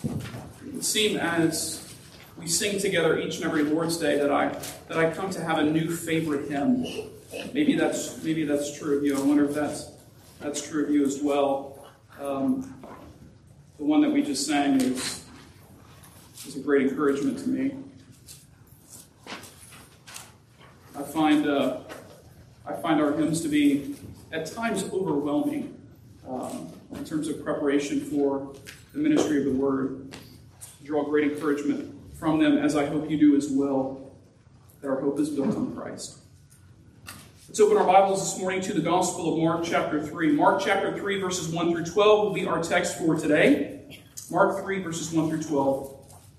It would seem as we sing together each and every Lord's Day that I come to have a new favorite hymn. Maybe that's true of you. I wonder if that's true of you as well. The one that we just sang is a great encouragement to me. I find our hymns to be at times overwhelming in terms of preparation for the ministry of the Word. I draw great encouragement from them, as I hope you do as well, that our hope is built on Christ. Let's open our Bibles this morning to the Gospel of Mark chapter 3. Mark chapter 3, verses 1 through 12 will be our text for today. Mark 3, verses 1 through 12.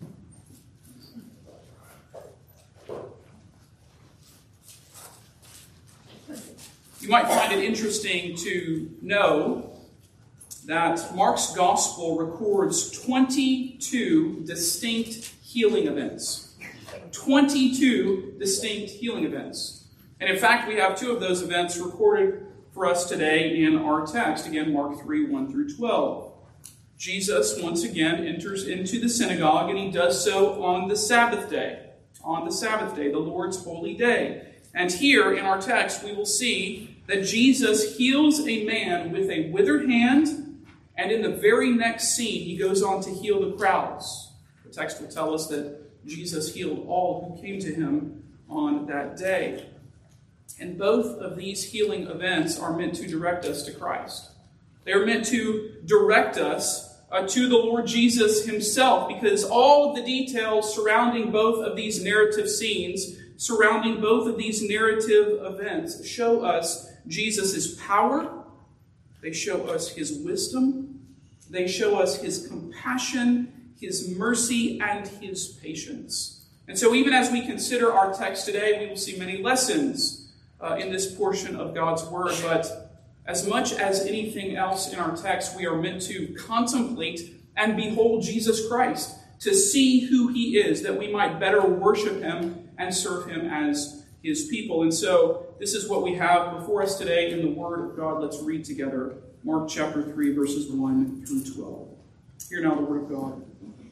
You might find it interesting to know that Mark's Gospel records 22 distinct healing events. 22 distinct healing events. And in fact, we have two of those events recorded for us today in our text. Again, Mark 3, 1 through 12. Jesus, once again, enters into the synagogue, and he does so on the Sabbath day. On the Sabbath day, the Lord's holy day. And here in our text, we will see that Jesus heals a man with a withered hand, and in the very next scene, he goes on to heal the crowds. The text will tell us that Jesus healed all who came to him on that day. And both of these healing events are meant to direct us to Christ. They are meant to direct us to the Lord Jesus himself, because all of the details surrounding both of these narrative scenes, surrounding both of these narrative events, show us Jesus' power. They show us his wisdom. They show us his compassion, his mercy, and his patience. And so even as we consider our text today, we will see many lessons in this portion of God's Word. But as much as anything else in our text, we are meant to contemplate and behold Jesus Christ, to see who he is, that we might better worship him and serve him as his people. And so this is what we have before us today in the Word of God. Let's read together Mark chapter 3, verses 1 through 12. Hear now the Word of God.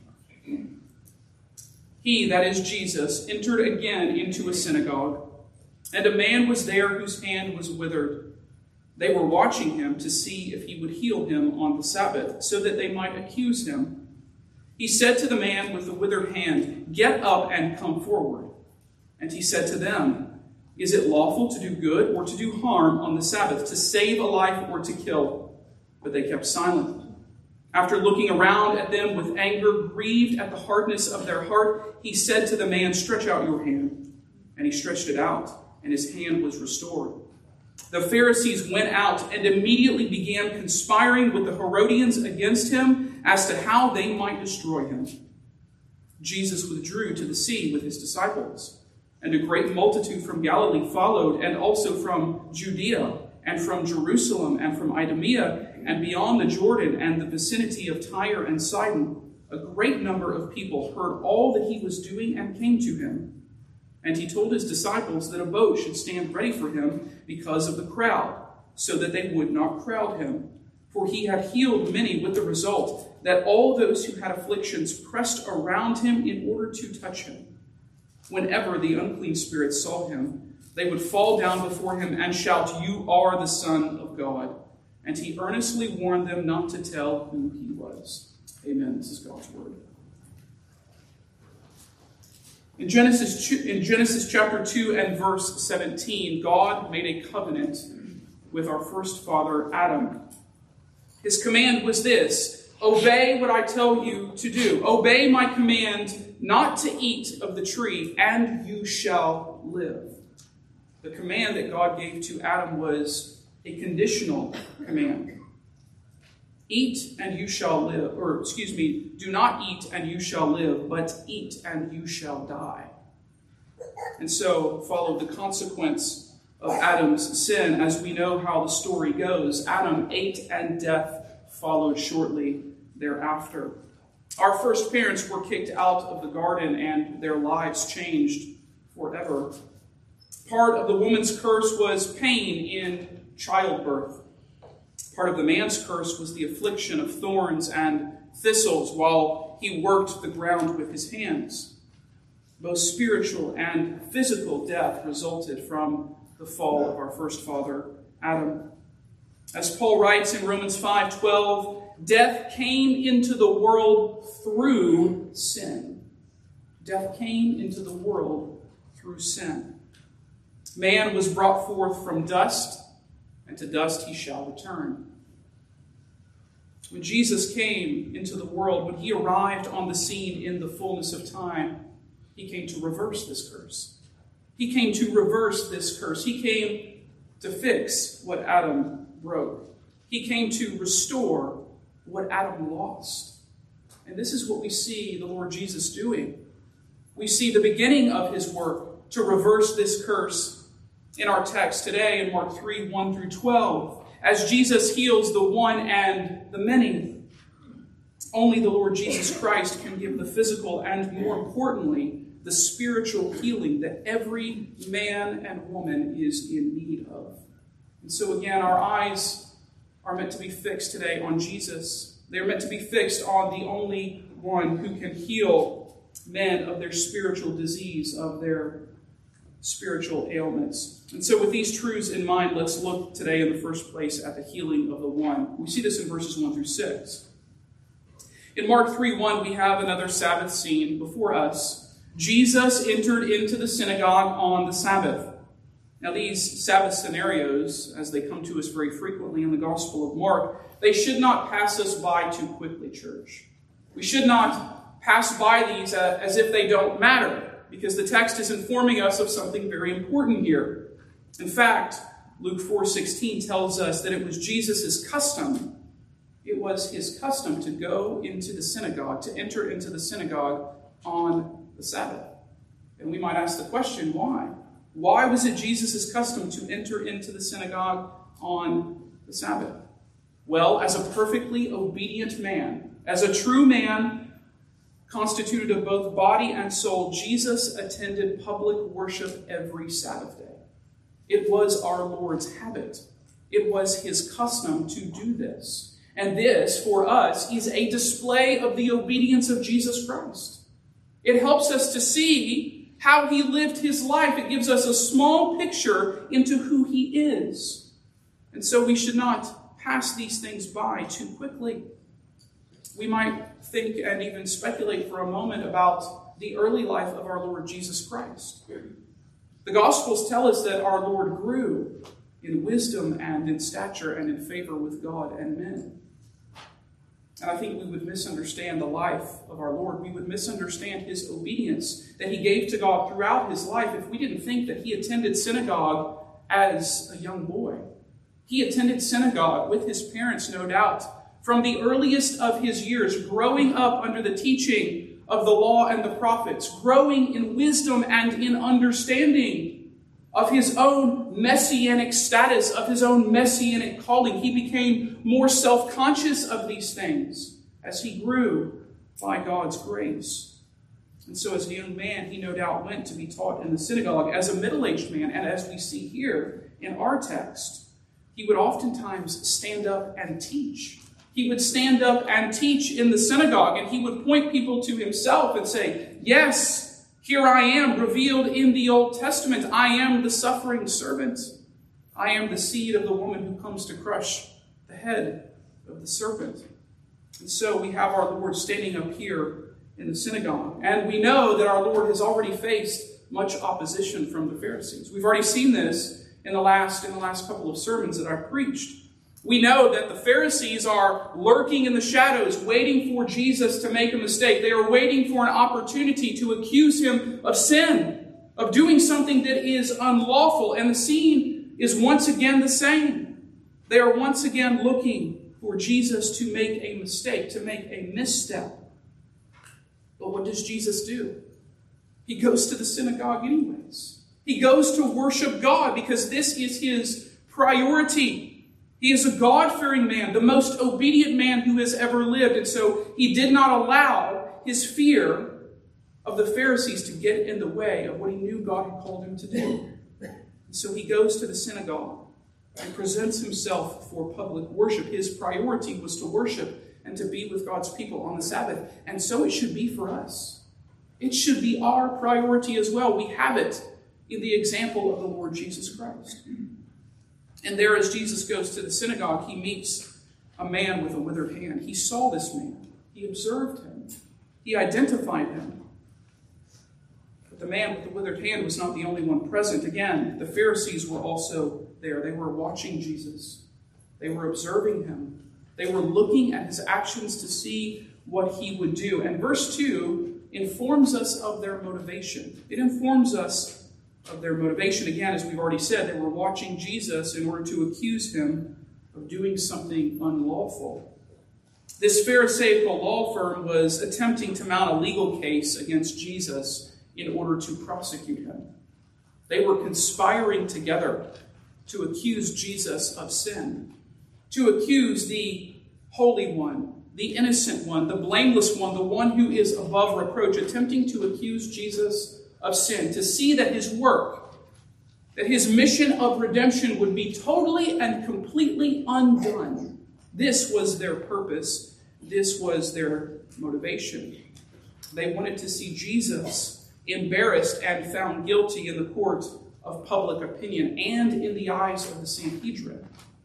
He, that is Jesus, entered again into a synagogue, and a man was there whose hand was withered. They were watching him to see if he would heal him on the Sabbath, so that they might accuse him. He said to the man with the withered hand, "Get up and come forward." And he said to them, "Is it lawful to do good or to do harm on the Sabbath, to save a life or to kill?" But they kept silent. After looking around at them with anger, grieved at the hardness of their heart, he said to the man, "Stretch out your hand." And he stretched it out, and his hand was restored. The Pharisees went out and immediately began conspiring with the Herodians against him as to how they might destroy him. Jesus withdrew to the sea with his disciples, and a great multitude from Galilee followed, and also from Judea, and from Jerusalem, and from Idumea, and beyond the Jordan, and the vicinity of Tyre and Sidon. A great number of people heard all that he was doing and came to him. And he told his disciples that a boat should stand ready for him because of the crowd, so that they would not crowd him. For he had healed many, with the result that all those who had afflictions pressed around him in order to touch him. Whenever the unclean spirits saw him, they would fall down before him and shout, "You are the Son of God." And he earnestly warned them not to tell who he was. Amen. This is God's word. In Genesis chapter 2 and verse 17, God made a covenant with our first father, Adam. His command was this: obey what I tell you to do. Obey my command not to eat of the tree, and you shall live. The command that God gave to Adam was a conditional command. Eat and you shall live, do not eat and you shall live, but eat and you shall die. And so followed the consequence of Adam's sin. As we know how the story goes, Adam ate and death followed shortly thereafter. Our first parents were kicked out of the garden and their lives changed forever. Part of the woman's curse was pain in childbirth. Part of the man's curse was the affliction of thorns and thistles while he worked the ground with his hands. Both spiritual and physical death resulted from the fall of our first father, Adam. As Paul writes in Romans 5:12, death came into the world through sin. Death came into the world through sin. Man was brought forth from dust, and to dust he shall return. When Jesus came into the world, when he arrived on the scene in the fullness of time, he came to reverse this curse. He came to reverse this curse. He came to fix what Adam broke. He came to restore what Adam lost. And this is what we see the Lord Jesus doing. We see the beginning of his work to reverse this curse in our text today in Mark 3:1-12. As Jesus heals the one and the many, only the Lord Jesus Christ can give the physical and, more importantly, the spiritual healing that every man and woman is in need of. And so again, our eyes are meant to be fixed today on Jesus. They're meant to be fixed on the only one who can heal men of their spiritual disease, of their spiritual ailments. And so with these truths in mind, let's look today in the first place at the healing of the one. We see this in verses 1-6. In Mark 3:1, we have another Sabbath scene before us. Jesus entered into the synagogue on the Sabbath. Now these Sabbath scenarios, as they come to us very frequently in the Gospel of Mark, they should not pass us by too quickly, church. We should not pass by these as if they don't matter, because the text is informing us of something very important here. In fact, Luke 4:16 tells us that it was Jesus' custom. It was his custom to go into the synagogue, to enter into the synagogue on the Sabbath. And we might ask the question, why? Why was it Jesus' custom to enter into the synagogue on the Sabbath? Well, as a perfectly obedient man, as a true man, constituted of both body and soul, Jesus attended public worship every Sabbath day. It was our Lord's habit. It was his custom to do this. And this, for us, is a display of the obedience of Jesus Christ. It helps us to see how he lived his life. It gives us a small picture into who he is. And so we should not pass these things by too quickly. We might think and even speculate for a moment about the early life of our Lord Jesus Christ. The Gospels tell us that our Lord grew in wisdom and in stature and in favor with God and men. And I think we would misunderstand the life of our Lord. We would misunderstand his obedience that he gave to God throughout his life if we didn't think that he attended synagogue as a young boy. He attended synagogue with his parents, no doubt, from the earliest of his years, growing up under the teaching of the law and the prophets, growing in wisdom and in understanding of his own messianic status, of his own messianic calling. He became more self-conscious of these things as he grew by God's grace. And so as a young man, he no doubt went to be taught in the synagogue. As a middle-aged man, and as we see here in our text, he would oftentimes stand up and teach. He would stand up and teach in the synagogue, and he would point people to himself and say, yes, here I am, revealed in the Old Testament. I am the suffering servant. I am the seed of the woman who comes to crush the head of the serpent. And so we have our Lord standing up here in the synagogue. And we know that our Lord has already faced much opposition from the Pharisees. We've already seen this in the last couple of sermons that I preached. We know that the Pharisees are lurking in the shadows, waiting for Jesus to make a mistake. They are waiting for an opportunity to accuse him of sin, of doing something that is unlawful. And the scene is once again the same. They are once again looking for Jesus to make a mistake, to make a misstep. But what does Jesus do? He goes to the synagogue anyways. He goes to worship God because this is his priority. He is a God-fearing man, the most obedient man who has ever lived. And so he did not allow his fear of the Pharisees to get in the way of what he knew God had called him to do. And so he goes to the synagogue. and presents himself for public worship. His priority was to worship and to be with God's people on the Sabbath. And so it should be for us. It should be our priority as well. We have it in the example of the Lord Jesus Christ. And there, as Jesus goes to the synagogue, he meets a man with a withered hand. He saw this man. He observed him. He identified him. But the man with the withered hand was not the only one present. Again, the Pharisees were also there. They were watching Jesus. They were observing him. They were looking at his actions to see what he would do. And verse 2 informs us of their motivation. It informs us of their motivation. Again, as we've already said, they were watching Jesus in order to accuse him of doing something unlawful. This Pharisaical law firm was attempting to mount a legal case against Jesus in order to prosecute him. They were conspiring together to accuse Jesus of sin, to accuse the Holy One, the innocent one, the blameless one, the one who is above reproach, attempting to accuse Jesus of sin, to see that his work, that his mission of redemption would be totally and completely undone. This was their purpose. This was their motivation. They wanted to see Jesus embarrassed and found guilty in the court of public opinion and in the eyes of the Sanhedrin.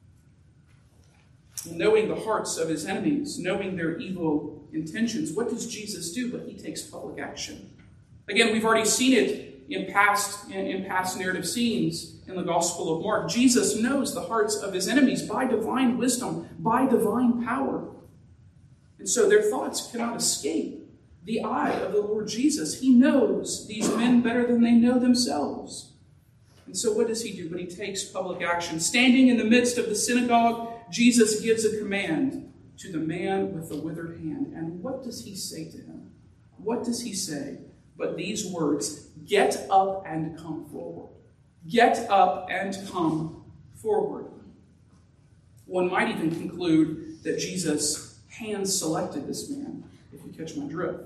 Knowing the hearts of his enemies, knowing their evil intentions, what does Jesus do? But he takes public action. Again, we've already seen it in past narrative scenes in the Gospel of Mark. Jesus knows the hearts of his enemies by divine wisdom, by divine power. And so their thoughts cannot escape the eye of the Lord Jesus. He knows these men better than they know themselves. And so what does he do? But he takes public action. Standing in the midst of the synagogue, Jesus gives a command to the man with the withered hand. And what does he say to him? What does he say? But these words, "Get up and come forward." Get up and come forward. One might even conclude that Jesus hand-selected this man, if you catch my drift.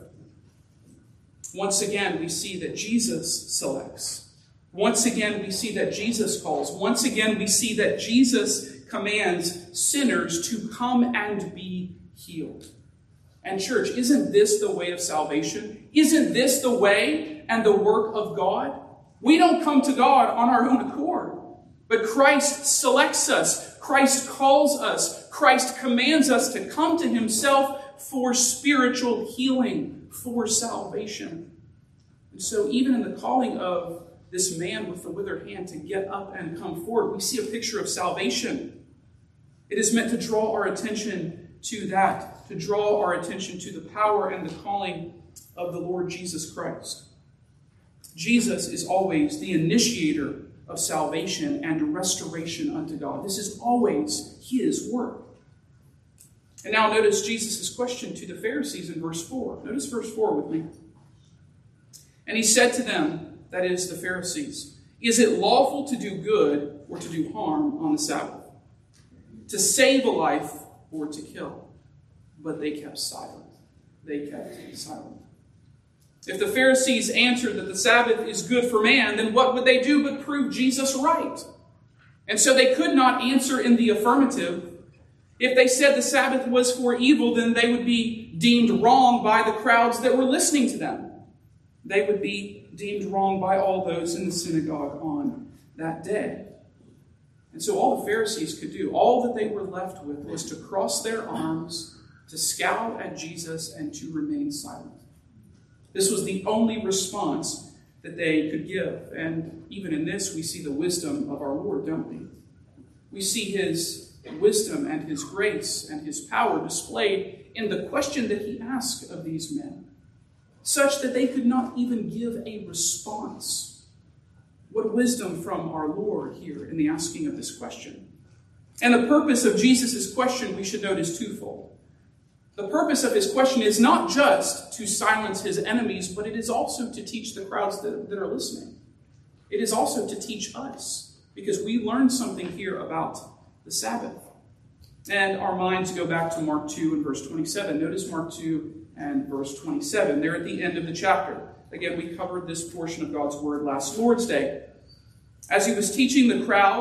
Once again, we see that Jesus selects. Once again, we see that Jesus calls. Once again, we see that Jesus commands sinners to come and be healed. And church, isn't this the way of salvation? Isn't this the way and the work of God? We don't come to God on our own accord, but Christ selects us. Christ calls us. Christ commands us to come to himself for spiritual healing, for salvation. And so even in the calling of this man with the withered hand to get up and come forward, we see a picture of salvation. It is meant to draw our attention to that, to draw our attention to the power and the calling of the Lord Jesus Christ. Jesus is always the initiator of salvation and restoration unto God. This is always his work. And now notice Jesus' question to the Pharisees in verse 4. Notice verse 4 with me. And he said to them, that is the Pharisees, "Is it lawful to do good or to do harm on the Sabbath? To save a life or to kill?" But they kept silent. They kept silent. If the Pharisees answered that the Sabbath is good for man, then what would they do but prove Jesus right? And so they could not answer in the affirmative. If they said the Sabbath was for evil, then they would be deemed wrong by the crowds that were listening to them. They would be deemed wrong by all those in the synagogue on that day. And so all the Pharisees could do, all that they were left with, was to cross their arms, to scowl at Jesus, and to remain silent. This was the only response that they could give. And even in this, we see the wisdom of our Lord, don't we? We see his wisdom and his grace and his power displayed in the question that he asked of these men, such that they could not even give a response. What wisdom from our Lord here in the asking of this question. And the purpose of Jesus' question, we should note, is twofold. The purpose of his question is not just to silence his enemies, but it is also to teach the crowds that are listening. It is also to teach us, because we learn something here about the Sabbath. And our minds go back to Mark 2 and verse 27. Notice Mark 2 and verse 27. They're at the end of the chapter. Again, we covered this portion of God's word last Lord's Day. As he was teaching the crowds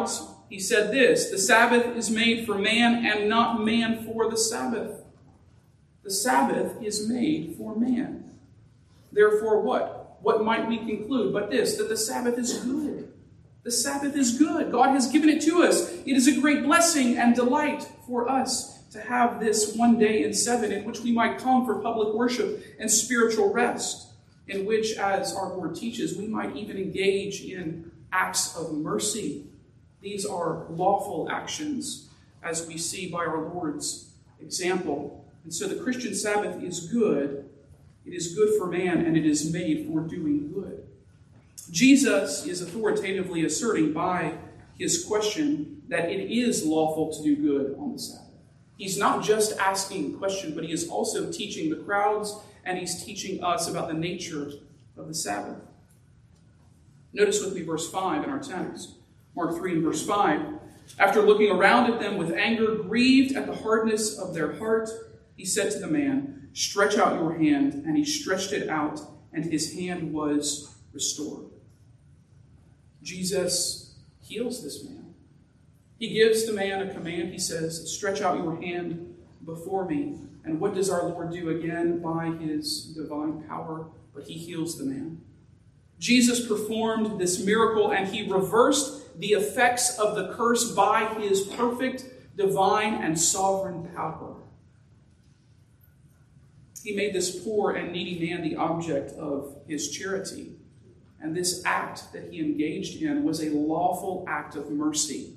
he said this, "The Sabbath is made for man, and not man for the Sabbath." The Sabbath is made for man. Therefore what? What might we conclude but this, that the Sabbath is good? The Sabbath is good. God has given it to us. It is a great blessing and delight for us to have this one day in 7 in which we might come for public worship and spiritual rest, in which, as our Lord teaches, we might even engage in acts of mercy. These are lawful actions, as we see by our Lord's example. And so the Christian Sabbath is good. It is good for man, and it is made for doing good. Jesus is authoritatively asserting by his question that it is lawful to do good on the Sabbath. He's not just asking a question, but he is also teaching the crowds, and he's teaching us about the nature of the Sabbath. Notice with me verse 5 in our text. Mark 3 and verse 5. After looking around at them with anger, grieved at the hardness of their heart, he said to the man, "Stretch out your hand." And he stretched it out, and his hand was restored. Jesus heals this man. He gives the man a command. He says, "Stretch out your hand before me." And what does our Lord do again by his divine power? But he heals the man. Jesus performed this miracle, and he reversed the effects of the curse by his perfect, divine, and sovereign power. He made this poor and needy man the object of his charity. And this act that he engaged in was a lawful act of mercy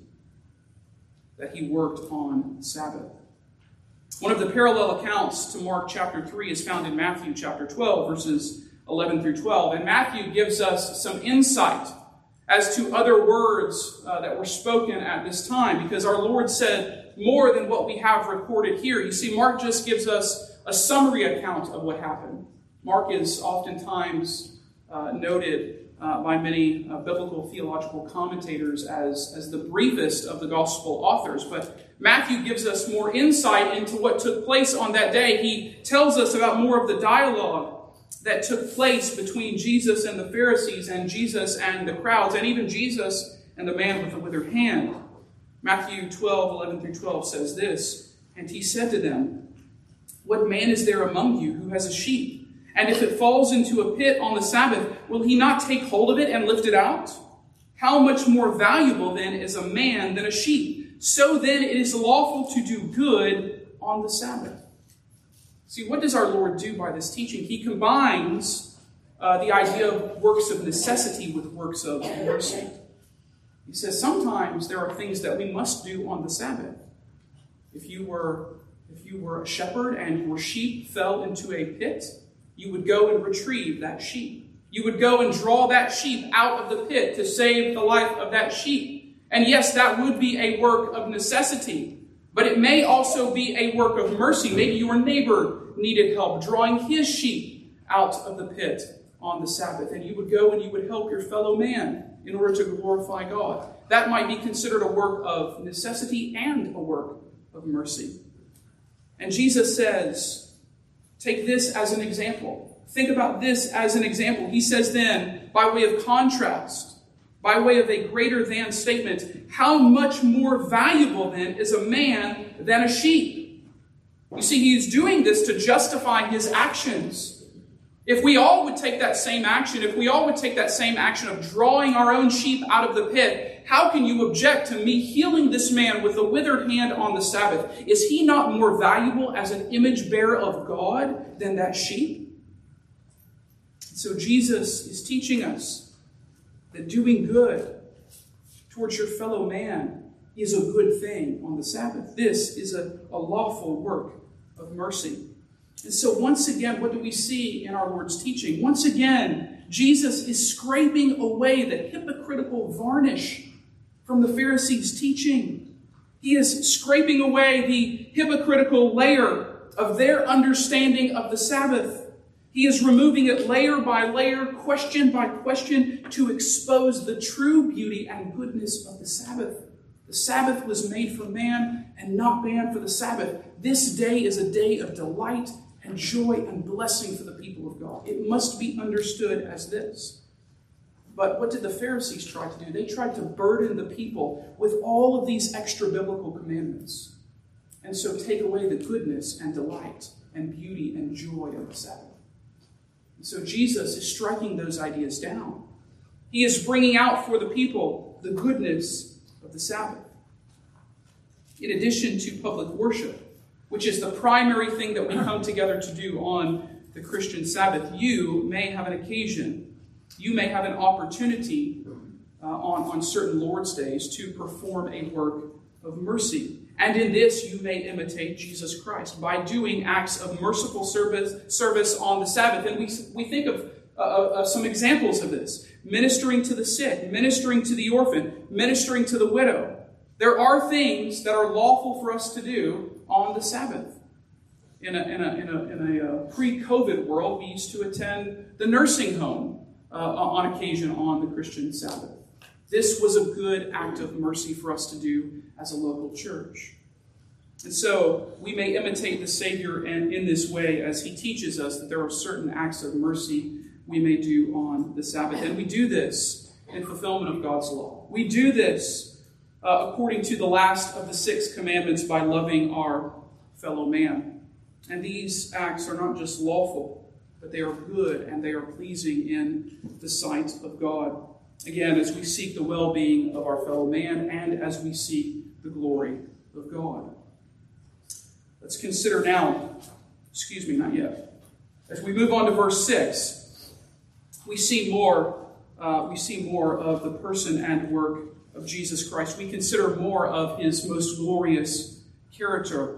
that he worked on Sabbath. One of the parallel accounts to Mark chapter 3 is found in Matthew chapter 12, verses 11 through 12. And Matthew gives us some insight as to other words that were spoken at this time, because our Lord said more than what we have recorded here. You see, Mark just gives us a summary account of what happened. Mark is oftentimes noted by many biblical theological commentators as the briefest of the gospel authors. But Matthew gives us more insight into what took place on that day. He tells us about more of the dialogue that took place between Jesus and the Pharisees, and Jesus and the crowds, and even Jesus and the man with the withered hand. Matthew 12, 11 through 12 says this, "And he said to them, 'What man is there among you who has a sheep? And if it falls into a pit on the Sabbath, will he not take hold of it and lift it out? How much more valuable then is a man than a sheep? So then it is lawful to do good on the Sabbath.'" See, what does our Lord do by this teaching? He combines the idea of works of necessity with works of mercy. He says sometimes there are things that we must do on the Sabbath. If you were a shepherd and your sheep fell into a pit, you would go and retrieve that sheep. You would go and draw that sheep out of the pit to save the life of that sheep. And yes, that would be a work of necessity, but it may also be a work of mercy. Maybe your neighbor needed help drawing his sheep out of the pit on the Sabbath, and you would go and you would help your fellow man in order to glorify God. That might be considered a work of necessity and a work of mercy. And Jesus says, take this as an example. Think about this as an example. He says then, by way of contrast, by way of a greater than statement, how much more valuable then is a man than a sheep? You see, he is doing this to justify his actions. If we all would take that same action, if we all would take that same action of drawing our own sheep out of the pit, how can you object to me healing this man with a withered hand on the Sabbath? Is he not more valuable as an image bearer of God than that sheep? So Jesus is teaching us that doing good towards your fellow man is a good thing on the Sabbath. This is a lawful work of mercy. And so once again, what do we see in our Lord's teaching? Once again, Jesus is scraping away the hypocritical varnish from the Pharisees' teaching. He is scraping away the hypocritical layer of their understanding of the Sabbath. He is removing it layer by layer, question by question, to expose the true beauty and goodness of the Sabbath. The Sabbath was made for man and not man for the Sabbath. This day is a day of delight and joy and blessing for the people of God. It must be understood as this. But what did the Pharisees try to do? They tried to burden the people with all of these extra biblical commandments, and so take away the goodness and delight and beauty and joy of the Sabbath. And so Jesus is striking those ideas down. He is bringing out for the people the goodness of the Sabbath. In addition to public worship, which is the primary thing that we come together to do on the Christian Sabbath, you may have an occasion, you may have an opportunity on certain Lord's days to perform a work of mercy. And in this, you may imitate Jesus Christ by doing acts of merciful service on the Sabbath. And we think of some examples of this. Ministering to the sick, ministering to the orphan, ministering to the widow. There are things that are lawful for us to do on the Sabbath. In a pre-COVID world, we used to attend the nursing home on occasion on the Christian Sabbath. This was a good act of mercy for us to do as a local church. And so we may imitate the Savior in this way as he teaches us that there are certain acts of mercy we may do on the Sabbath. And we do this in fulfillment of God's law. We do this according to the last of the 6 commandments by loving our fellow man. And these acts are not just lawful, but they are good and they are pleasing in the sight of God. Again, as we seek the well-being of our fellow man and as we seek the glory of God. Let's consider now, not yet. As we move on to verse 6, we see more of the person and work of Jesus Christ. We consider more of his most glorious character.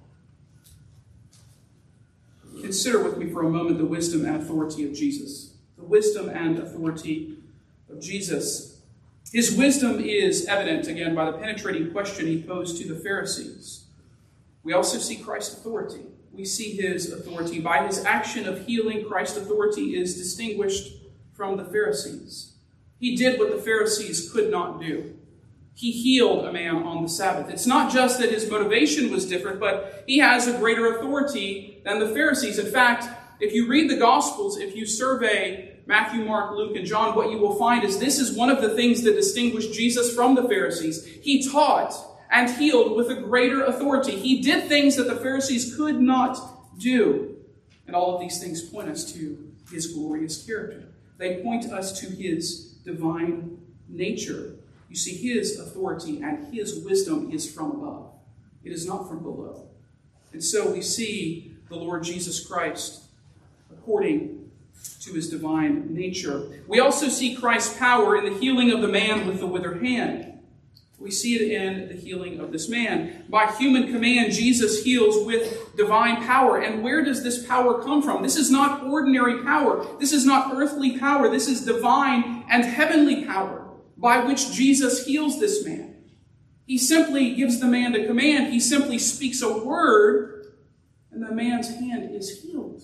Consider with me for a moment the wisdom and authority of Jesus. The wisdom and authority of Jesus. His wisdom is evident, again, by the penetrating question he posed to the Pharisees. We also see Christ's authority. We see his authority. By his action of healing, Christ's authority is distinguished from the Pharisees. He did what the Pharisees could not do. He healed a man on the Sabbath. It's not just that his motivation was different, but he has a greater authority than the Pharisees. In fact, if you read the Gospels, if you survey Matthew, Mark, Luke, and John, what you will find is this is one of the things that distinguished Jesus from the Pharisees. He taught and healed with a greater authority. He did things that the Pharisees could not do. And all of these things point us to his glorious character. They point us to his divine nature. You see, his authority and his wisdom is from above. It is not from below. And so we see the Lord Jesus Christ according to his divine nature. We also see Christ's power in the healing of the man with the withered hand. We see it in the healing of this man. By human command, Jesus heals with divine power. And where does this power come from? This is not ordinary power. This is not earthly power. This is divine and heavenly power by which Jesus heals this man. He simply gives the man a command. He simply speaks a word, and the man's hand is healed.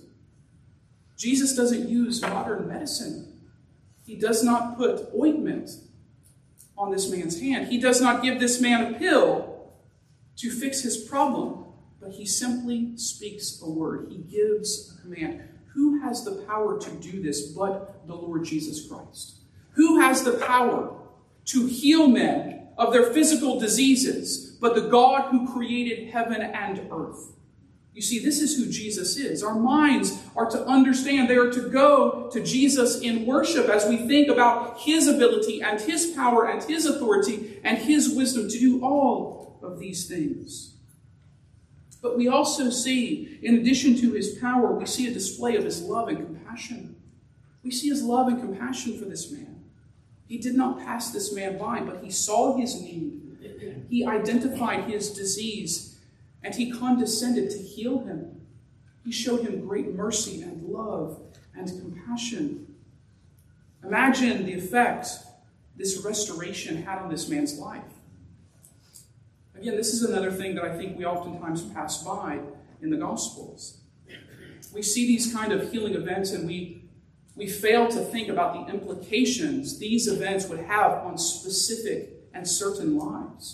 Jesus doesn't use modern medicine. He does not put ointment on this man's hand. He does not give this man a pill to fix his problem, but he simply speaks a word. He gives a command. Who has the power to do this but the Lord Jesus Christ? Who has the power to heal men of their physical diseases but the God who created heaven and earth? You see, this is who Jesus is. Our minds are to understand. They are to go to Jesus in worship as we think about his ability and his power and his authority and his wisdom to do all of these things. But we also see, in addition to his power, we see a display of his love and compassion. We see his love and compassion for this man. He did not pass this man by, but he saw his need. He identified his disease, and he condescended to heal him. He showed him great mercy and love and compassion. Imagine the effect this restoration had on this man's life. Again, this is another thing that I think we oftentimes pass by in the Gospels. We see these kind of healing events and we fail to think about the implications these events would have on specific and certain lives.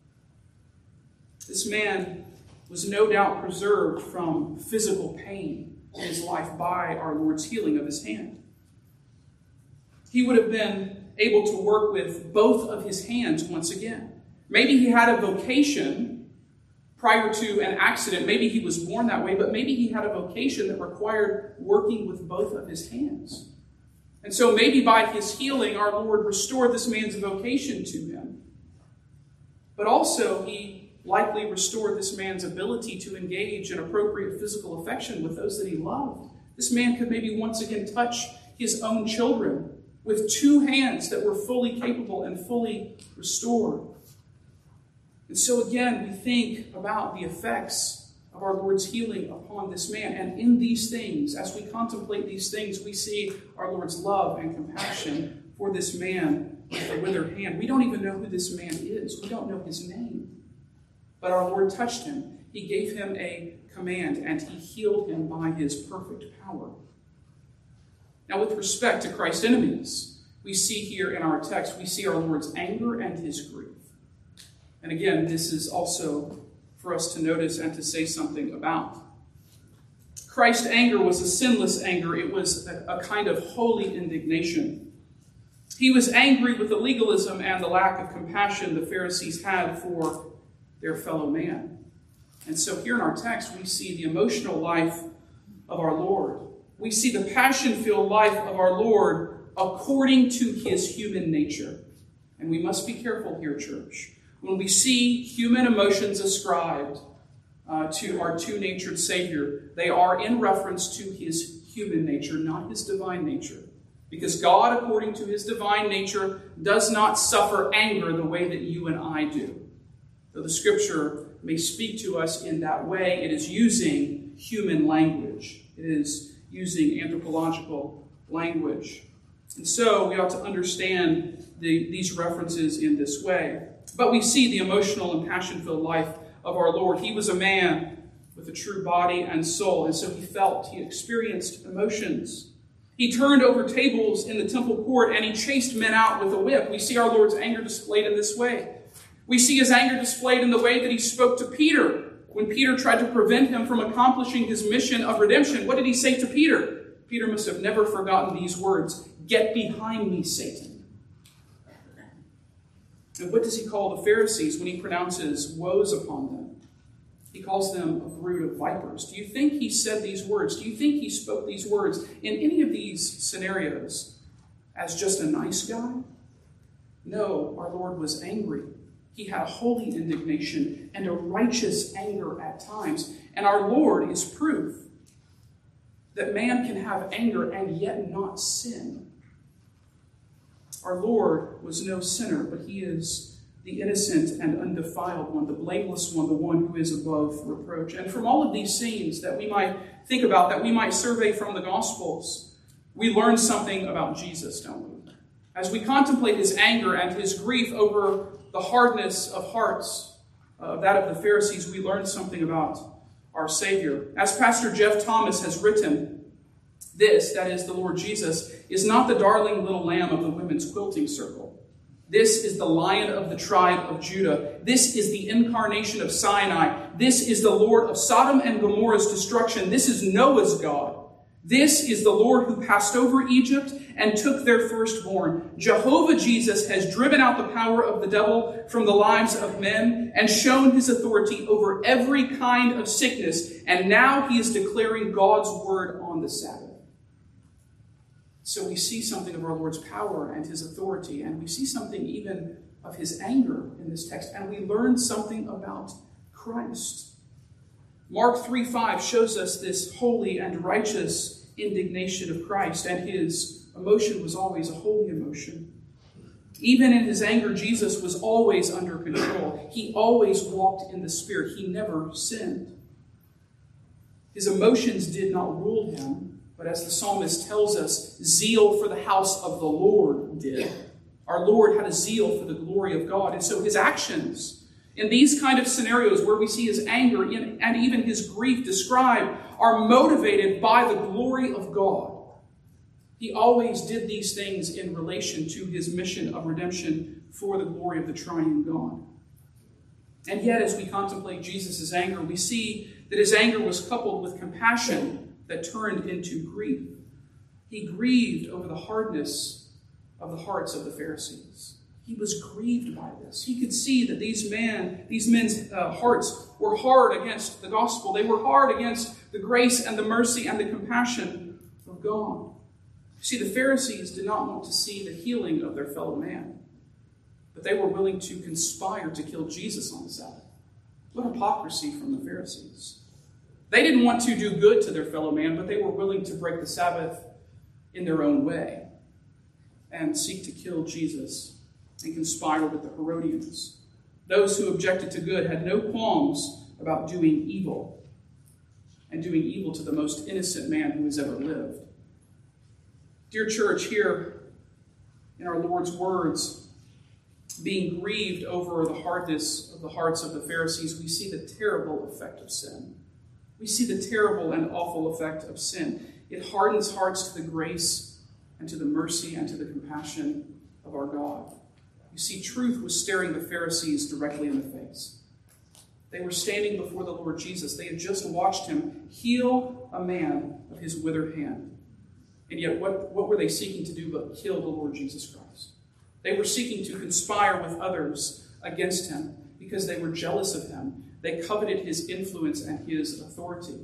This man was no doubt preserved from physical pain in his life by our Lord's healing of his hand. He would have been able to work with both of his hands once again. Maybe he had a vocation prior to an accident. Maybe he was born that way, but maybe he had a vocation that required working with both of his hands. And so maybe by his healing, our Lord restored this man's vocation to him. But also, he likely restored this man's ability to engage in appropriate physical affection with those that he loved. This man could maybe once again touch his own children with two hands that were fully capable and fully restored. And so again, we think about the effects of our Lord's healing upon this man. And in these things, as we contemplate these things, we see our Lord's love and compassion for this man with the withered hand. We don't even know who this man is. We don't know his name. But our Lord touched him. He gave him a command, and he healed him by his perfect power. Now, with respect to Christ's enemies, we see here in our text, we see our Lord's anger and his grief. And again, this is also for us to notice and to say something about. Christ's anger was a sinless anger. It was a kind of holy indignation. He was angry with the legalism and the lack of compassion the Pharisees had for their fellow man. And so here in our text, we see the emotional life of our Lord. We see the passion-filled life of our Lord according to his human nature. And we must be careful here, church. When we see human emotions ascribed to our two-natured Savior, they are in reference to his human nature, not his divine nature. Because God, according to his divine nature, does not suffer anger the way that you and I do. Though the Scripture may speak to us in that way, it is using human language. It is using anthropological language. And so we ought to understand these references in this way. But we see the emotional and passion-filled life of our Lord. He was a man with a true body and soul, and so he experienced emotions. He turned over tables in the temple court, and he chased men out with a whip. We see our Lord's anger displayed in this way. We see his anger displayed in the way that he spoke to Peter. When Peter tried to prevent him from accomplishing his mission of redemption, what did he say to Peter? Peter must have never forgotten these words. "Get behind me, Satan." And what does he call the Pharisees when he pronounces woes upon them? He calls them a brood of vipers. Do you think he said these words? Do you think he spoke these words in any of these scenarios as just a nice guy? No, our Lord was angry. He had a holy indignation and a righteous anger at times. And our Lord is proof that man can have anger and yet not sin. Our Lord was no sinner, but he is the innocent and undefiled one, the blameless one, the one who is above reproach. And from all of these scenes that we might think about, that we might survey from the Gospels, we learn something about Jesus, don't we? As we contemplate his anger and his grief over the hardness of hearts, that of the Pharisees, we learn something about our Savior. As Pastor Jeff Thomas has written, this, that is the Lord Jesus, is not the darling little lamb of the women's quilting circle. This is the Lion of the tribe of Judah. This is the incarnation of Sinai. This is the Lord of Sodom and Gomorrah's destruction. This is Noah's God. This is the Lord who passed over Egypt and took their firstborn. Jehovah Jesus has driven out the power of the devil from the lives of men and shown his authority over every kind of sickness. And now he is declaring God's word on the Sabbath. So we see something of our Lord's power and his authority, and we see something even of his anger in this text, and we learn something about Christ. Mark 3:5 shows us this holy and righteous indignation of Christ, and his emotion was always a holy emotion. Even in his anger, Jesus was always under control. He always walked in the Spirit. He never sinned. His emotions did not rule him, but as the psalmist tells us, zeal for the house of the Lord did. Our Lord had a zeal for the glory of God. And so his actions in these kind of scenarios where we see his anger and even his grief described are motivated by the glory of God. He always did these things in relation to his mission of redemption for the glory of the triune God. And yet, as we contemplate Jesus' anger, we see that his anger was coupled with compassion that turned into grief. He grieved over the hardness of the hearts of the Pharisees. He was grieved by this. He could see that these men's hearts were hard against the gospel. They were hard against the grace and the mercy and the compassion of God. See, the Pharisees did not want to see the healing of their fellow man, but they were willing to conspire to kill Jesus on the Sabbath. What hypocrisy from the Pharisees. They didn't want to do good to their fellow man, but they were willing to break the Sabbath in their own way and seek to kill Jesus and conspire with the Herodians. Those who objected to good had no qualms about doing evil, and doing evil to the most innocent man who has ever lived. Dear church, here in our Lord's words, being grieved over the hardness of the hearts of the Pharisees, we see the terrible effect of sin. We see the terrible and awful effect of sin. It hardens hearts to the grace and to the mercy and to the compassion of our God. You see, truth was staring the Pharisees directly in the face. They were standing before the Lord Jesus. They had just watched him heal a man of his withered hand. And yet, what were they seeking to do but kill the Lord Jesus Christ? They were seeking to conspire with others against him because they were jealous of him. They coveted his influence and his authority.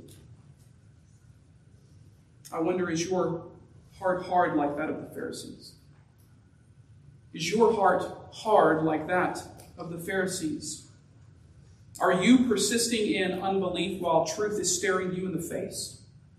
I wonder, is your heart hard like that of the Pharisees? Is your heart hard like that of the Pharisees? Are you persisting in unbelief while truth is staring you in the face?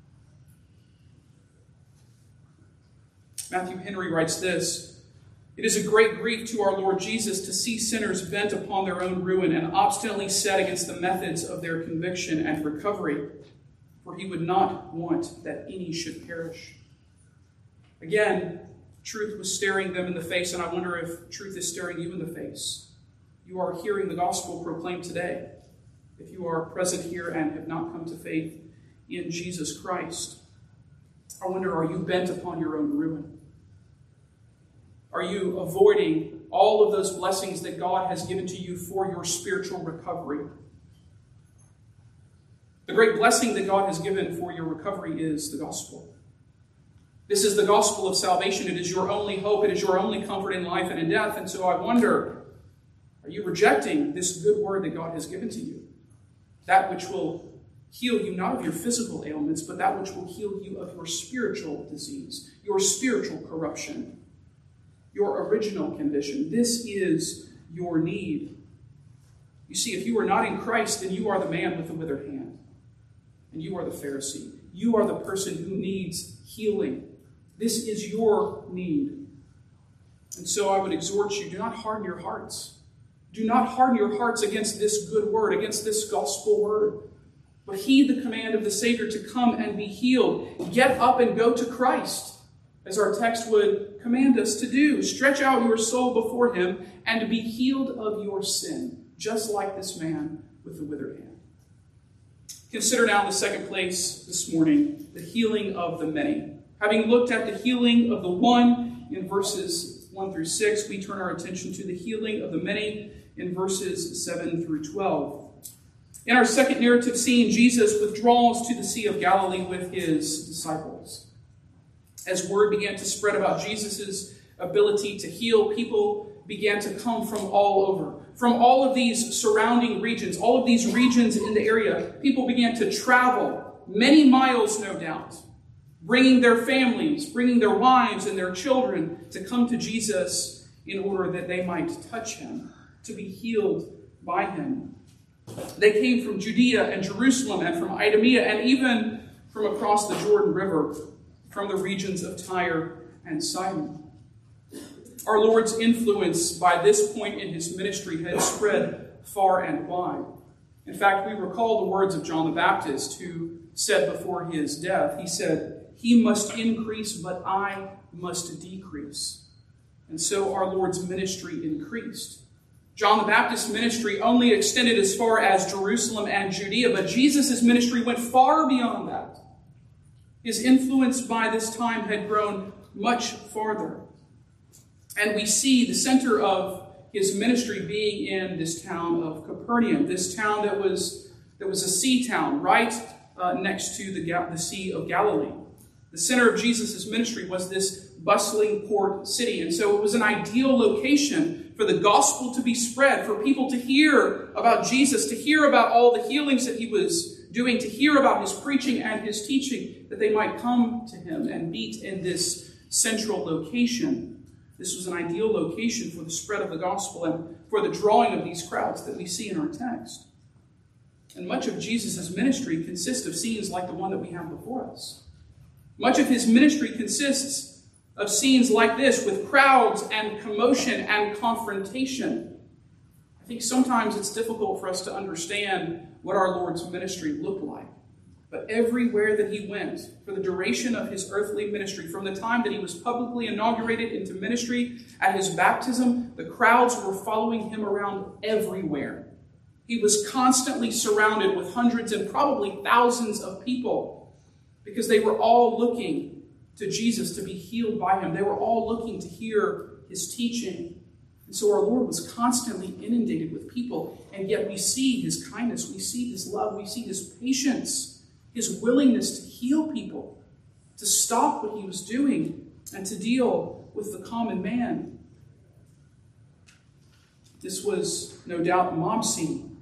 Matthew Henry writes this: "It is a great grief to our Lord Jesus to see sinners bent upon their own ruin and obstinately set against the methods of their conviction and recovery, for he would not want that any should perish." Again, truth was staring them in the face, and I wonder if truth is staring you in the face. You are hearing the gospel proclaimed today. If you are present here and have not come to faith in Jesus Christ, I wonder, are you bent upon your own ruin? Are you avoiding all of those blessings that God has given to you for your spiritual recovery? The great blessing that God has given for your recovery is the gospel. This is the gospel of salvation. It is your only hope. It is your only comfort in life and in death. And so I wonder, are you rejecting this good word that God has given to you? That which will heal you not of your physical ailments, but that which will heal you of your spiritual disease, your spiritual corruption, your original condition. This is your need. You see, if you are not in Christ, then you are the man with the withered hand. And you are the Pharisee. You are the person who needs healing. This is your need. And so I would exhort you, do not harden your hearts. Do not harden your hearts against this good word, against this gospel word. But heed the command of the Savior to come and be healed. Get up and go to Christ, as our text would command us to do. Stretch out your soul before him and be healed of your sin, just like this man with the withered hand. Consider now in the second place this morning the healing of the many. Having looked at the healing of the one in verses 1 through 6, we turn our attention to the healing of the many in verses 7 through 12. In our second narrative scene, Jesus withdraws to the Sea of Galilee with his disciples. As word began to spread about Jesus' ability to heal, people began to come from all over. From all of these surrounding regions, all of these regions in the area, people began to travel many miles, no doubt, bringing their families, bringing their wives and their children to come to Jesus in order that they might touch him, to be healed by him. They came from Judea and Jerusalem and from Idumea and even from across the Jordan River, from the regions of Tyre and Sidon. Our Lord's influence by this point in his ministry had spread far and wide. In fact, we recall the words of John the Baptist, who said before his death, he said, "He must increase, but I must decrease." And so our Lord's ministry increased. John the Baptist's ministry only extended as far as Jerusalem and Judea, but Jesus' ministry went far beyond that. His influence by this time had grown much farther. And we see the center of his ministry being in this town of Capernaum, this town that was a sea town right next to the Sea of Galilee. The center of Jesus' ministry was this bustling port city. And so it was an ideal location for the gospel to be spread, for people to hear about Jesus, to hear about all the healings that he was doing, to hear about his preaching and his teaching, that they might come to him and meet in this central location. This was an ideal location for the spread of the gospel and for the drawing of these crowds that we see in our text. And much of Jesus' ministry consists of scenes like the one that we have before us. Much of his ministry consists of scenes like this, with crowds and commotion and confrontation. I think sometimes it's difficult for us to understand what our Lord's ministry looked like. But everywhere that he went, for the duration of his earthly ministry, from the time that he was publicly inaugurated into ministry at his baptism, the crowds were following him around everywhere. He was constantly surrounded with hundreds and probably thousands of people, because they were all looking to Jesus to be healed by him. They were all looking to hear his teaching. And so our Lord was constantly inundated with people, and yet we see his kindness, we see his love, we see his patience, his willingness to heal people, to stop what he was doing, and to deal with the common man. This was no doubt a mob scene.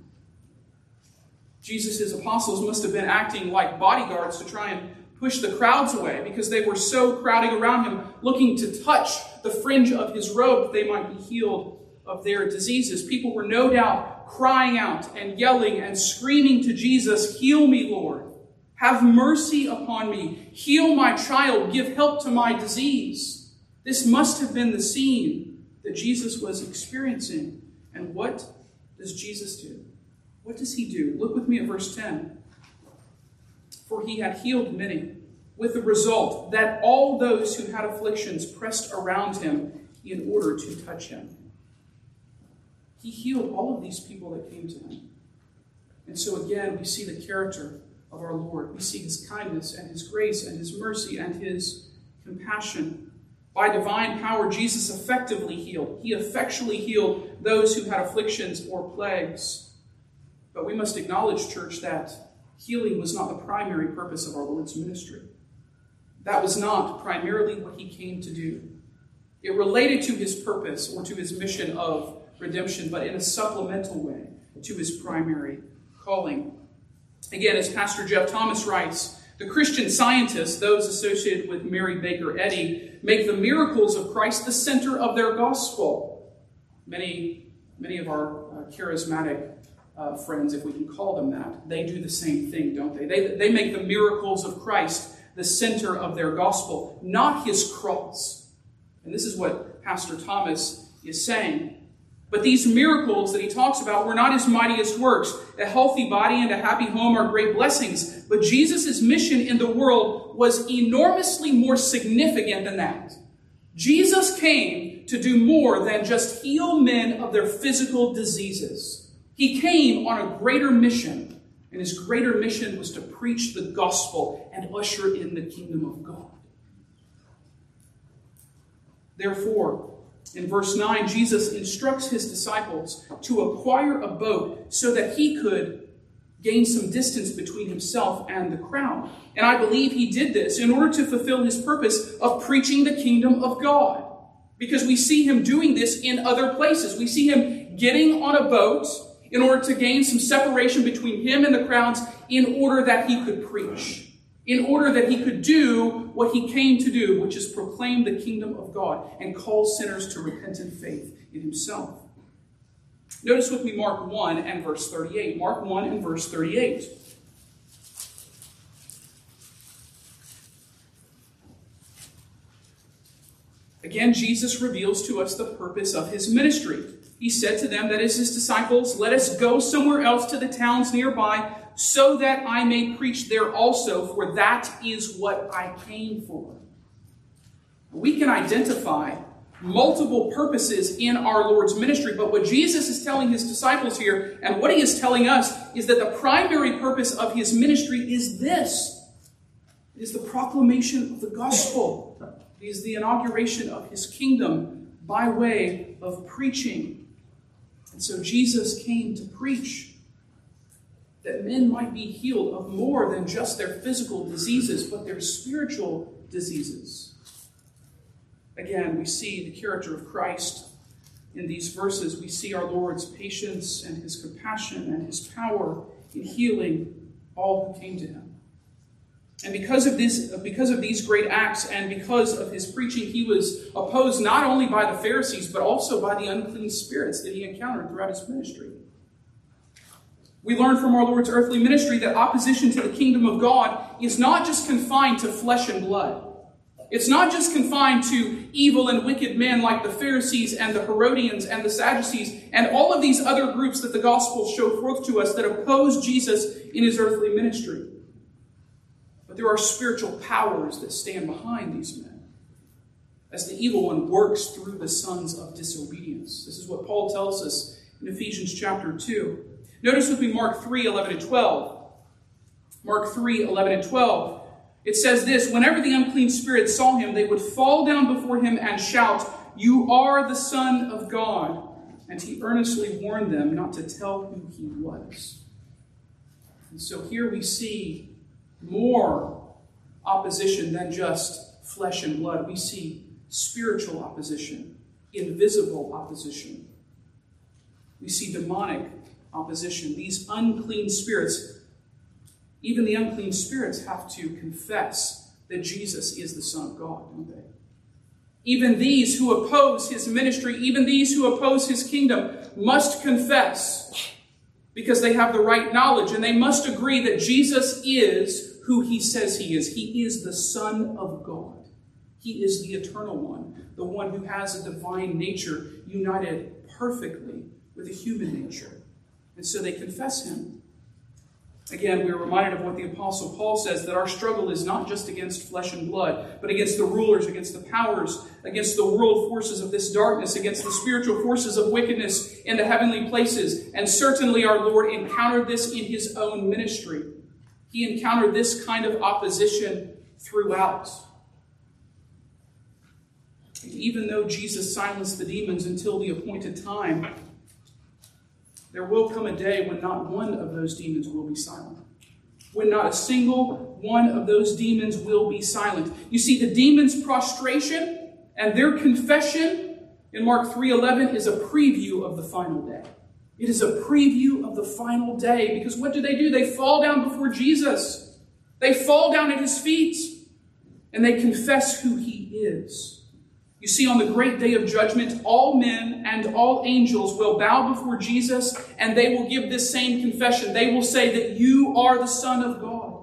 Jesus' apostles must have been acting like bodyguards to try and push the crowds away, because they were so crowding around him, looking to touch the fringe of his robe that they might be healed of their diseases. People were no doubt crying out and yelling and screaming to Jesus, "Heal me, Lord. Have mercy upon me. Heal my child. Give help to my disease." This must have been the scene that Jesus was experiencing. And what does Jesus do? What does he do? Look with me at verse 10. For he had healed many, with the result that all those who had afflictions pressed around him in order to touch him. He healed all of these people that came to him. And so again, we see the character of our Lord. We see his kindness and his grace and his mercy and his compassion. By divine power, Jesus effectively healed. He effectually healed those who had afflictions or plagues. But we must acknowledge, church, that healing was not the primary purpose of our Lord's ministry. That was not primarily what he came to do. It related to his purpose or to his mission of redemption, but in a supplemental way to his primary calling. Again, as Pastor Jeff Thomas writes, the Christian scientists, those associated with Mary Baker Eddy, make the miracles of Christ the center of their gospel. Many of our charismatic friends, if we can call them that, they do the same thing, don't they? They make the miracles of Christ the center of their gospel, not his cross. And this is what Pastor Thomas is saying. But these miracles that he talks about were not his mightiest works. A healthy body and a happy home are great blessings. But Jesus' mission in the world was enormously more significant than that. Jesus came to do more than just heal men of their physical diseases. He came on a greater mission, and his greater mission was to preach the gospel and usher in the kingdom of God. Therefore, in verse 9, Jesus instructs his disciples to acquire a boat so that he could gain some distance between himself and the crowd. And I believe he did this in order to fulfill his purpose of preaching the kingdom of God. Because we see him doing this in other places. We see him getting on a boat in order to gain some separation between him and the crowds in order that he could preach. In order that he could do what he came to do, which is proclaim the kingdom of God and call sinners to repentant faith in himself. Notice with me Mark 1 and verse 38. Mark 1 and verse 38. Again, Jesus reveals to us the purpose of his ministry. He said to them, that is his disciples, "Let us go somewhere else to the towns nearby, so that I may preach there also, for that is what I came for." We can identify multiple purposes in our Lord's ministry, but what Jesus is telling his disciples here, and what he is telling us, is that the primary purpose of his ministry is this. It is the proclamation of the gospel. It is the inauguration of his kingdom by way of preaching. And so Jesus came to preach. that men might be healed of more than just their physical diseases, but their spiritual diseases. Again, we see the character of Christ in these verses. We see our Lord's patience and his compassion and his power in healing all who came to him. And because of these great acts and because of his preaching, he was opposed not only by the Pharisees, but also by the unclean spirits that he encountered throughout his ministry. We learn from our Lord's earthly ministry that opposition to the kingdom of God is not just confined to flesh and blood. It's not just confined to evil and wicked men like the Pharisees and the Herodians and the Sadducees and all of these other groups that the Gospels show forth to us that oppose Jesus in his earthly ministry. But there are spiritual powers that stand behind these men as the evil one works through the sons of disobedience. This is what Paul tells us in Ephesians chapter 2. Notice with me Mark 3:11 and 12. Mark 3:11 and 12. It says this, whenever the unclean spirits saw him, they would fall down before him and shout, "You are the Son of God." And he earnestly warned them not to tell who he was. And so here we see more opposition than just flesh and blood. We see spiritual opposition, invisible opposition. We see demonic opposition. These unclean spirits, even the unclean spirits have to confess that Jesus is the Son of God, don't they? Even these who oppose his ministry, even these who oppose his kingdom, must confess because they have the right knowledge, and they must agree that Jesus is who he says he is. He is the Son of God. He is the eternal one, the one who has a divine nature united perfectly with a human nature. And so they confess him. Again, we are reminded of what the Apostle Paul says, that our struggle is not just against flesh and blood, but against the rulers, against the powers, against the world forces of this darkness, against the spiritual forces of wickedness in the heavenly places. And certainly our Lord encountered this in his own ministry. He encountered this kind of opposition throughout. And even though Jesus silenced the demons until the appointed time, there will come a day when not one of those demons will be silent. When not a single one of those demons will be silent. You see, the demons' prostration and their confession in Mark 3:11 is a preview of the final day. It is a preview of the final day, because what do? They fall down before Jesus. They fall down at his feet, and they confess who he is. You see, on the great day of judgment, all men and all angels will bow before Jesus, and they will give this same confession. They will say that you are the Son of God.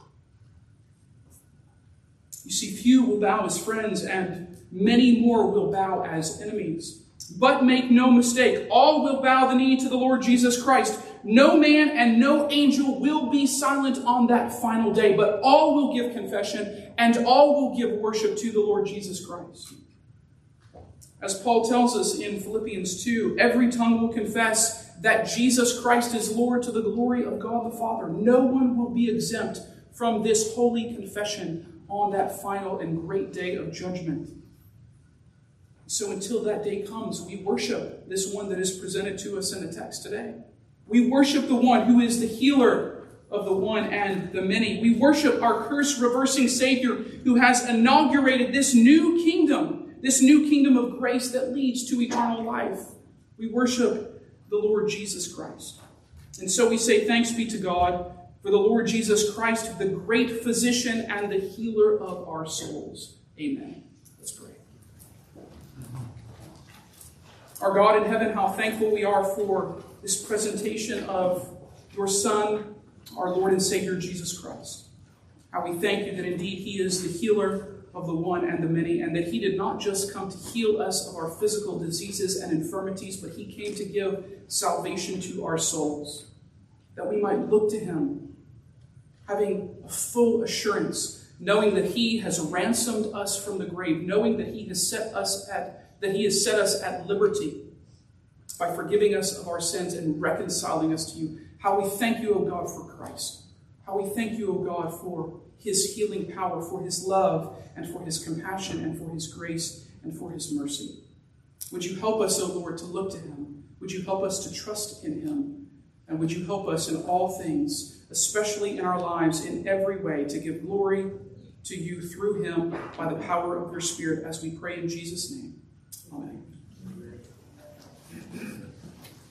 You see, few will bow as friends, and many more will bow as enemies. But make no mistake, all will bow the knee to the Lord Jesus Christ. No man and no angel will be silent on that final day, but all will give confession, and all will give worship to the Lord Jesus Christ. As Paul tells us in Philippians 2, every tongue will confess that Jesus Christ is Lord to the glory of God the Father. No one will be exempt from this holy confession on that final and great day of judgment. So until that day comes, we worship this one that is presented to us in the text today. We worship the one who is the healer of the one and the many. We worship our curse-reversing Savior who has inaugurated this new kingdom of grace that leads to eternal life. We worship the Lord Jesus Christ. And so we say thanks be to God for the Lord Jesus Christ, the great physician and the healer of our souls. Amen. Let's pray. Our God in heaven, how thankful we are for this presentation of your Son, our Lord and Savior, Jesus Christ. How we thank you that indeed he is the healer of the one and the many, and that he did not just come to heal us of our physical diseases and infirmities, but he came to give salvation to our souls, that we might look to him, having a full assurance, knowing that he has ransomed us from the grave, knowing that he has set us at liberty by forgiving us of our sins and reconciling us to you. How we thank you, O God, for Christ. How we thank you, O God, for his healing power, for his love, and for his compassion, and for his grace, and for his mercy. Would you help us, O Lord, to look to him? Would you help us to trust in him? And would you help us in all things, especially in our lives, in every way, to give glory to you through him by the power of your Spirit, as we pray in Jesus' name.